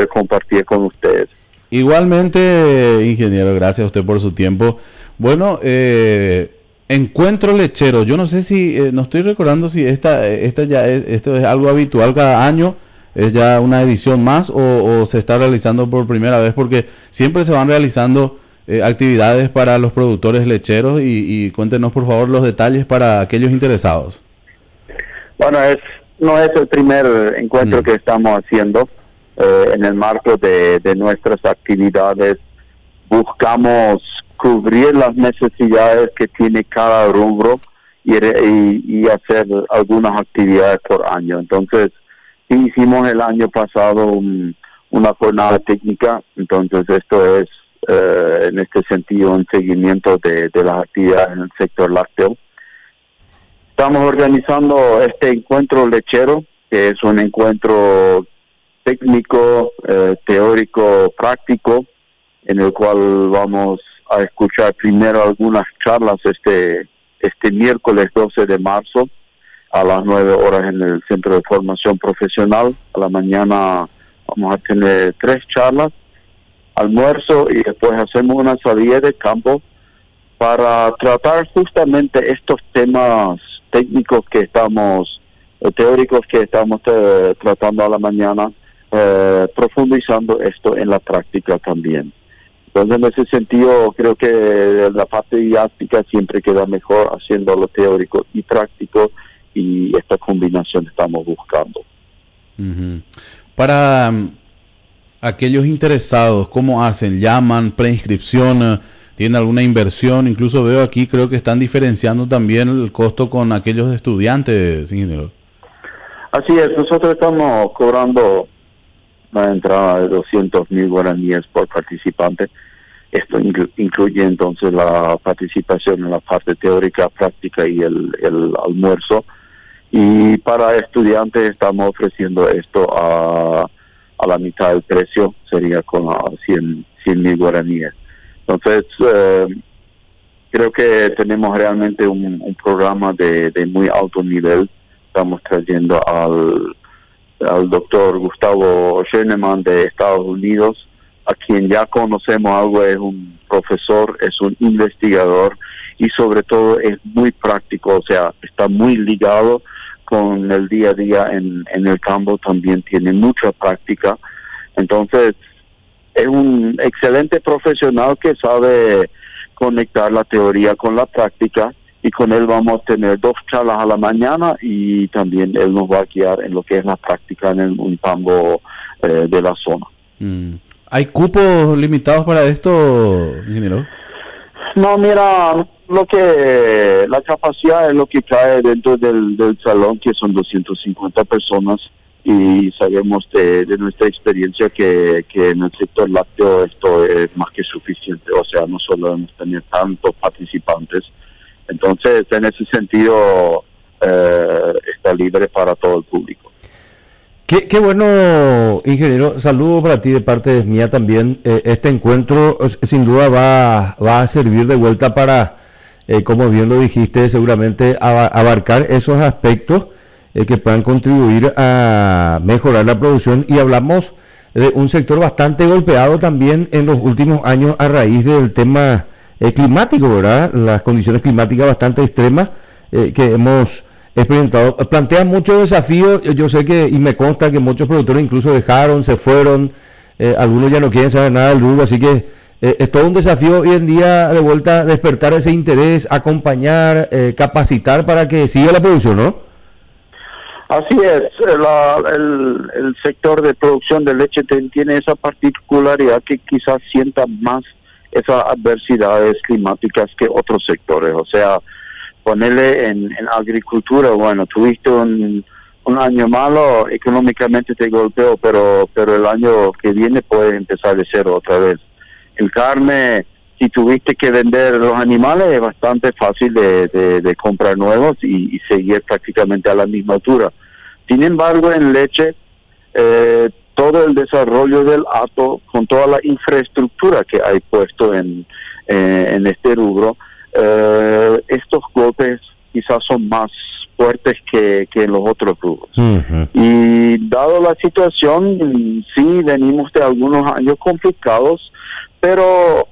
poder compartir con ustedes. Igualmente, ingeniero, gracias a usted por su tiempo. Bueno, encuentro lechero, yo no sé si, no estoy recordando si esto es algo habitual cada año, es ya una edición más o se está realizando por primera vez, porque siempre se van realizando actividades para los productores lecheros y cuéntenos por favor los detalles para aquellos interesados. Bueno, no es el primer encuentro que estamos haciendo. En el marco de nuestras actividades buscamos cubrir las necesidades que tiene cada rubro y hacer algunas actividades por año. Entonces, sí hicimos el año pasado una jornada técnica, entonces esto es en este sentido un seguimiento de las actividades en el sector lácteo. Estamos organizando este encuentro lechero, que es un encuentro técnico, teórico, práctico, en el cual vamos a escuchar primero algunas charlas este miércoles 12 de marzo a las 9 horas en el Centro de Formación Profesional. A la mañana vamos a tener 3 charlas, almuerzo y después hacemos una salida de campo para tratar justamente estos temas técnicos teóricos que estamos tratando a la mañana, profundizando esto en la práctica también. Entonces, en ese sentido, creo que la parte didáctica siempre queda mejor haciendo lo teórico y práctico, y esta combinación estamos buscando. Uh-huh. Para aquellos interesados, ¿cómo hacen? ¿Llaman? ¿Preinscripción? ¿Tienen alguna inversión? Incluso veo aquí, creo que están diferenciando también el costo con aquellos estudiantes, ingeniero. Así es, nosotros estamos cobrando una entrada de 200,000 guaraníes por participante. Esto incluye entonces la participación en la parte teórica, práctica y el almuerzo. Y para estudiantes estamos ofreciendo esto a la mitad del precio, sería con 100,000 guaraníes. Entonces, creo que tenemos realmente un programa de muy alto nivel. Estamos trayendo al doctor Gustavo Schoenemann de Estados Unidos, a quien ya conocemos algo, es un profesor, es un investigador y sobre todo es muy práctico, o sea, está muy ligado con el día a día en el campo, también tiene mucha práctica. Entonces, es un excelente profesional que sabe conectar la teoría con la práctica, y con él vamos a tener 2 charlas a la mañana y también él nos va a guiar en lo que es la práctica en el Unipambo de la zona. ¿Hay cupos limitados para esto, ingeniero? No, mira, la capacidad es lo que cae dentro del salón, que son 250 personas, y sabemos de nuestra experiencia que en el sector lácteo esto es más que suficiente, o sea, no solo debemos tener tantos participantes. Entonces, en ese sentido, está libre para todo el público. Qué bueno, ingeniero. Saludos para ti de parte mía también. Este encuentro sin duda va a servir de vuelta para, como bien lo dijiste, seguramente abarcar esos aspectos que puedan contribuir a mejorar la producción. Y hablamos de un sector bastante golpeado también en los últimos años a raíz del tema climático, ¿verdad? Las condiciones climáticas bastante extremas que hemos experimentado. Plantea muchos desafíos. Yo sé que, y me consta que muchos productores incluso se fueron, algunos ya no quieren saber nada del rubro, así que es todo un desafío hoy en día de vuelta despertar ese interés, acompañar, capacitar para que siga la producción, ¿no? Así es, el sector de producción de leche tiene esa particularidad que quizás sienta más esas adversidades climáticas que otros sectores. O sea, ponerle en agricultura, bueno, tuviste un año malo, económicamente te golpeó, pero el año que viene puede empezar de cero otra vez. En carne, si tuviste que vender los animales, es bastante fácil de comprar nuevos y seguir prácticamente a la misma altura. Sin embargo, en leche, todo el desarrollo del hato, con toda la infraestructura que hay puesto en este rubro, estos golpes quizás son más fuertes que en los otros rubros. Y dado la situación, sí venimos de algunos años complicados, pero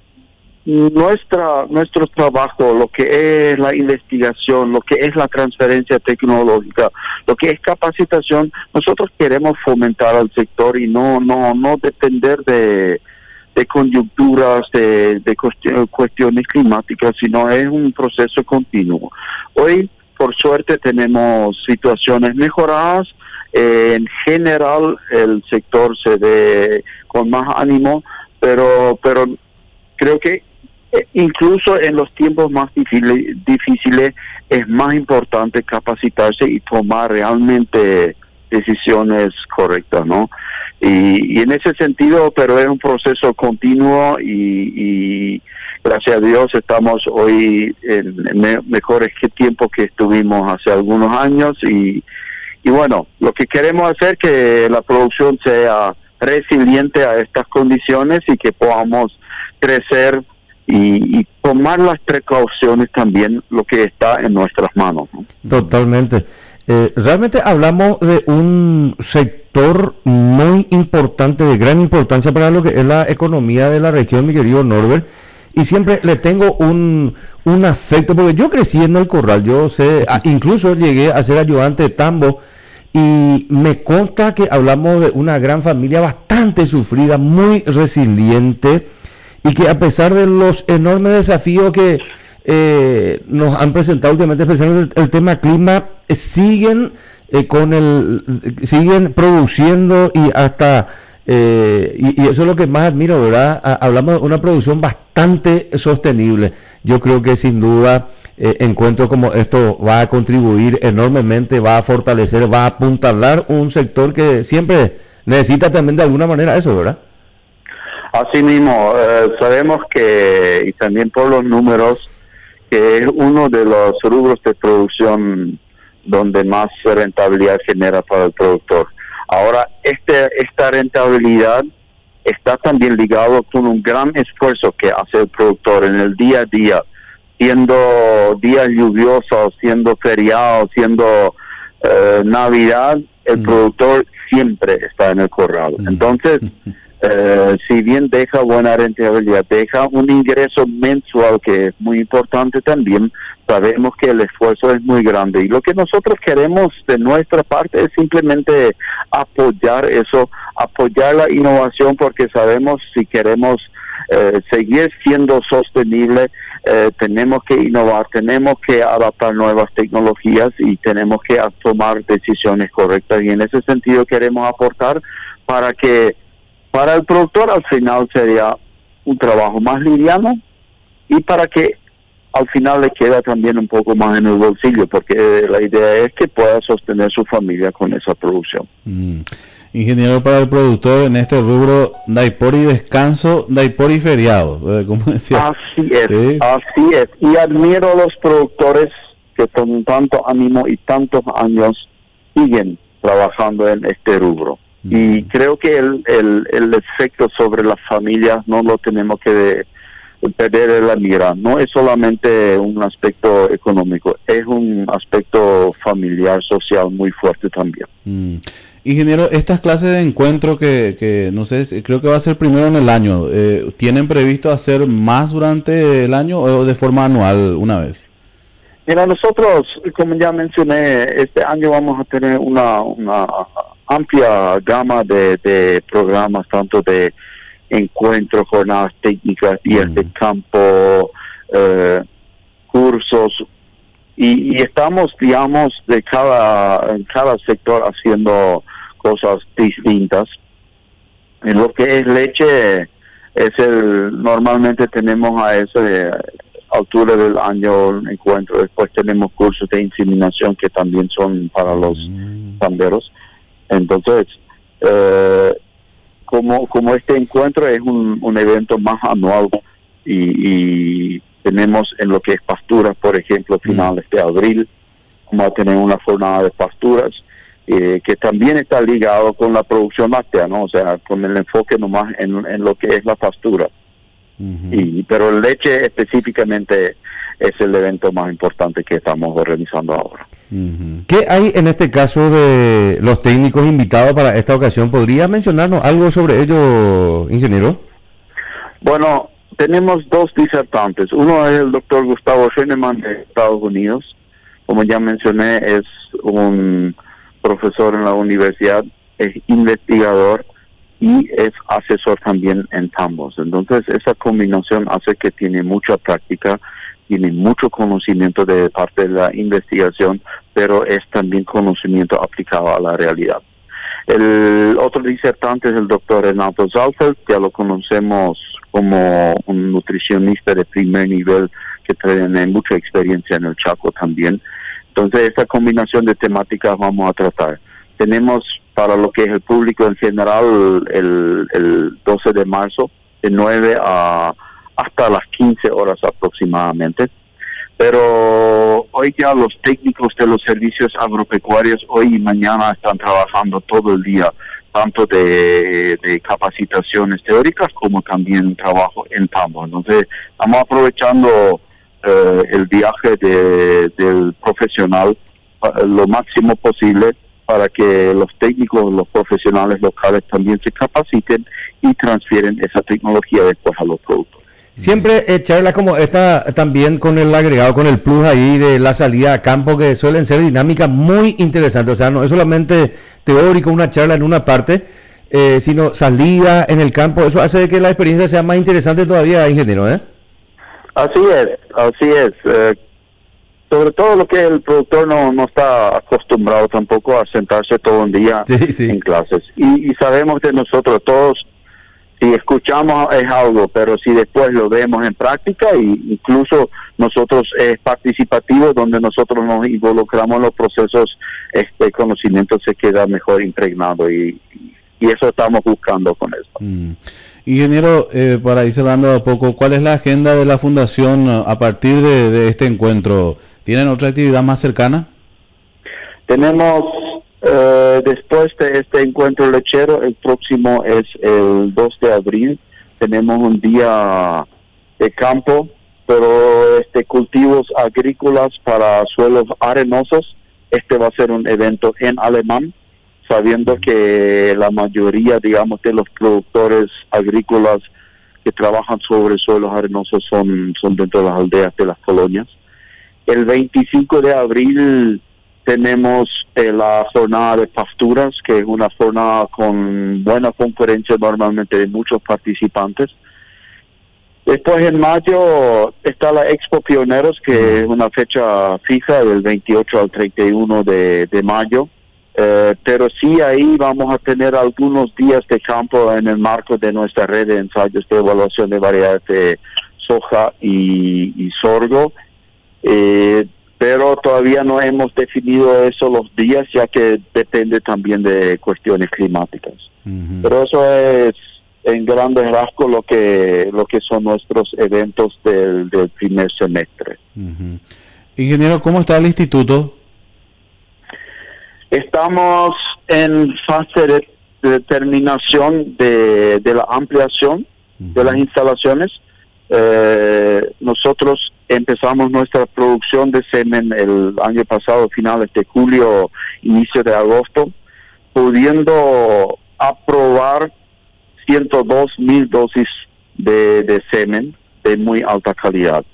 nuestro trabajo, lo que es la investigación, lo que es la transferencia tecnológica, lo que es capacitación, nosotros queremos fomentar al sector y no depender de coyunturas, de cuestiones climáticas, sino es un proceso continuo. Hoy, por suerte, tenemos situaciones mejoradas. En general, el sector se ve con más ánimo, pero creo que incluso en los tiempos más difíciles es más importante capacitarse y tomar realmente decisiones correctas, ¿no? Y en ese sentido, pero es un proceso continuo y gracias a Dios estamos hoy en mejores tiempos que estuvimos hace algunos años y bueno, lo que queremos hacer es que la producción sea resiliente a estas condiciones y que podamos crecer y tomar las precauciones también, lo que está en nuestras manos, ¿no? Totalmente. Realmente hablamos de un sector muy importante, de gran importancia para lo que es la economía de la región, mi querido Norbert, y siempre le tengo un afecto, porque yo crecí en el corral, yo sé, incluso llegué a ser ayudante de tambo, y me consta que hablamos de una gran familia bastante sufrida, muy resiliente, y que a pesar de los enormes desafíos que nos han presentado últimamente, especialmente el tema clima, siguen produciendo y hasta y eso es lo que más admiro, ¿verdad? Hablamos de una producción bastante sostenible. Yo creo que sin duda encuentros como esto va a contribuir enormemente, va a fortalecer, va a apuntalar un sector que siempre necesita también de alguna manera eso, ¿verdad? Así mismo, sabemos que, y también por los números, que es uno de los rubros de producción donde más rentabilidad genera para el productor. Ahora, esta rentabilidad está también ligado con un gran esfuerzo que hace el productor en el día a día, siendo días lluviosos, siendo feriados, siendo Navidad, el productor siempre está en el corral. Entonces, si bien deja buena rentabilidad, deja un ingreso mensual que es muy importante también, sabemos que el esfuerzo es muy grande y lo que nosotros queremos de nuestra parte es simplemente apoyar eso, apoyar la innovación, porque sabemos si queremos seguir siendo sostenible, tenemos que innovar, tenemos que adaptar nuevas tecnologías y tenemos que tomar decisiones correctas, y en ese sentido queremos aportar para que para el productor al final sería un trabajo más liviano y para que al final le queda también un poco más en el bolsillo, porque la idea es que pueda sostener su familia con esa producción. Ingeniero, para el productor en este rubro, Daipor y descanso, Daipor y feriado, como decía. Así es. Y admiro a los productores que con tanto ánimo y tantos años siguen trabajando en este rubro. Y creo que el efecto sobre las familias no lo tenemos que perder de la mira. No es solamente un aspecto económico, es un aspecto familiar, social muy fuerte también. Ingeniero, estas clases de encuentro que no sé, creo que va a ser primero en el año, ¿tienen previsto hacer más durante el año o de forma anual una vez? Mira, nosotros, como ya mencioné, este año vamos a tener una amplia gama de programas, tanto de encuentros, jornadas técnicas, días de campo, cursos, y estamos, digamos, en cada sector haciendo cosas distintas. En lo que es leche, normalmente tenemos a esa altura del año un encuentro. Después tenemos cursos de inseminación que también son para los panderos. Entonces, como este encuentro es un evento más anual y tenemos en lo que es pasturas, por ejemplo, finales de abril, vamos a tener una jornada de pasturas que también está ligado con la producción láctea, ¿no? O sea, con el enfoque nomás en lo que es la pastura. Pero leche específicamente es el evento más importante que estamos organizando ahora. ¿Qué hay en este caso de los técnicos invitados para esta ocasión? ¿Podría mencionarnos algo sobre ello, ingeniero? Bueno, tenemos 2 disertantes. Uno es el doctor Gustavo Schoenemann de Estados Unidos. Como ya mencioné, es un profesor en la universidad, es investigador y es asesor también en tambos. Entonces, esa combinación hace que tiene mucha práctica, tiene mucho conocimiento de parte de la investigación, pero es también conocimiento aplicado a la realidad. El otro disertante es el doctor Renato Zalfeld, ya lo conocemos como un nutricionista de primer nivel que tiene mucha experiencia en el Chaco también. Entonces, esta combinación de temáticas vamos a tratar. Tenemos para lo que es el público en general el 12 de marzo, de 9 hasta las 15 horas aproximadamente. Pero hoy ya los técnicos de los servicios agropecuarios hoy y mañana están trabajando todo el día, tanto de capacitaciones teóricas como también trabajo en tambo. Entonces, estamos aprovechando el viaje del profesional lo máximo posible para que los técnicos, los profesionales locales también se capaciten y transfieren esa tecnología después a los productos. Siempre charlas como esta también con el agregado, con el plus ahí de la salida a campo, que suelen ser dinámicas muy interesantes. O sea, no es solamente teórico, una charla en una parte, sino salida en el campo. Eso hace que la experiencia sea más interesante todavía, ingeniero, ¿eh? Así es. Sobre todo lo que el productor no está acostumbrado tampoco a sentarse todo un día en clases. Y sabemos que nosotros todos, si escuchamos es algo, pero si después lo vemos en práctica, y incluso nosotros es participativo, donde nosotros nos involucramos en los procesos, este conocimiento se queda mejor impregnado y eso estamos buscando con eso. Ingeniero, para ir cerrando a poco, ¿cuál es la agenda de la Fundación a partir de este encuentro? ¿Tienen otra actividad más cercana? Tenemos, después de este encuentro lechero, el próximo es el 2 de abril. Tenemos un día de campo, pero cultivos agrícolas para suelos arenosos. Este va a ser un evento en alemán, sabiendo que la mayoría, digamos, de los productores agrícolas que trabajan sobre suelos arenosos son dentro de las aldeas de las colonias. El 25 de abril tenemos la jornada de pasturas, que es una jornada con buena conferencia normalmente de muchos participantes. Después en mayo está la Expo Pioneros, que es una fecha fija del 28 al 31 de mayo. Pero sí, ahí vamos a tener algunos días de campo en el marco de nuestra red de ensayos de evaluación de variedades de soja y sorgo. Pero todavía no hemos definido eso los días, ya que depende también de cuestiones climáticas. Pero eso es en grandes rasgos lo que son nuestros eventos del primer semestre. Ingeniero, ¿cómo está el instituto? Estamos en fase de determinación de la ampliación de las instalaciones. Nosotros empezamos nuestra producción de semen el año pasado, finales de julio, inicio de agosto, pudiendo aprobar 102,000 dosis de semen de muy alta calidad.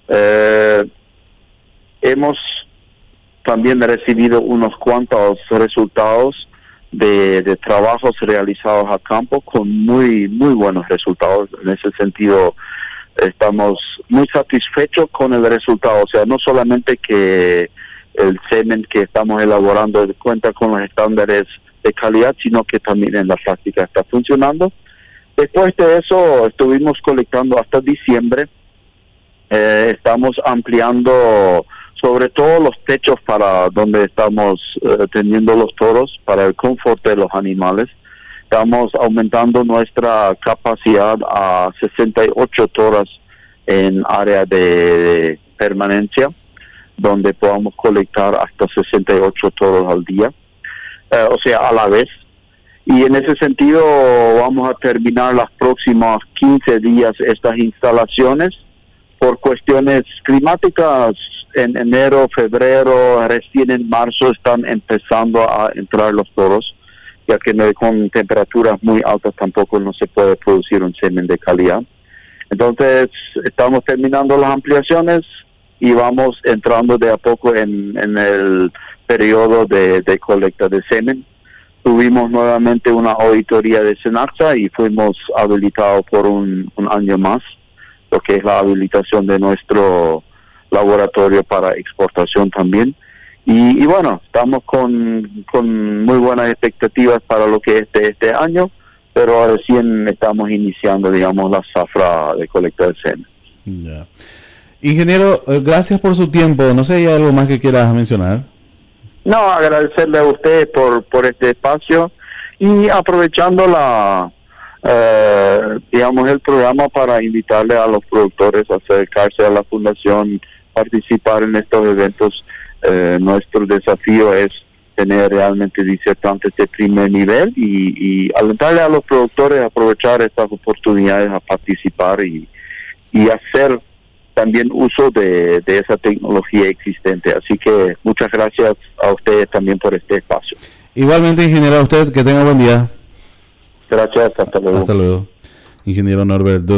Hemos también recibido unos cuantos resultados de trabajos realizados a campo con muy buenos resultados. En ese sentido, estamos muy satisfechos con el resultado. O sea, no solamente que el semen que estamos elaborando cuenta con los estándares de calidad, sino que también en la práctica está funcionando. Después de eso, estuvimos colectando hasta diciembre. Estamos ampliando sobre todo los techos para donde estamos teniendo los toros, para el confort de los animales. Estamos aumentando nuestra capacidad a 68 toras en área de permanencia, donde podamos colectar hasta 68 toros al día, o sea, a la vez. Y en ese sentido vamos a terminar las próximas 15 días estas instalaciones. Por cuestiones climáticas en enero, febrero, recién en marzo están empezando a entrar los toros, ya que con temperaturas muy altas tampoco no se puede producir un semen de calidad. Entonces estamos terminando las ampliaciones y vamos entrando de a poco en el periodo de colecta de semen. Tuvimos nuevamente una auditoría de Senaxa y fuimos habilitados por un año más, lo que es la habilitación de nuestro laboratorio para exportación también. Y bueno, estamos con muy buenas expectativas para lo que es este año, pero recién estamos iniciando, digamos, la zafra de colecta de semen. Ya. Ingeniero, gracias por su tiempo. No sé si hay algo más que quieras mencionar. No, agradecerle a usted por este espacio y aprovechando digamos, el programa para invitarle a los productores a acercarse a la fundación, participar en estos eventos. Nuestro desafío es tener realmente disertantes de primer nivel y alentarle a los productores a aprovechar estas oportunidades a participar y hacer también uso de esa tecnología existente. Así que muchas gracias a ustedes también por este espacio. Igualmente, ingeniero, a usted, que tenga buen día. Gracias, hasta luego. Hasta luego. Ingeniero Norbert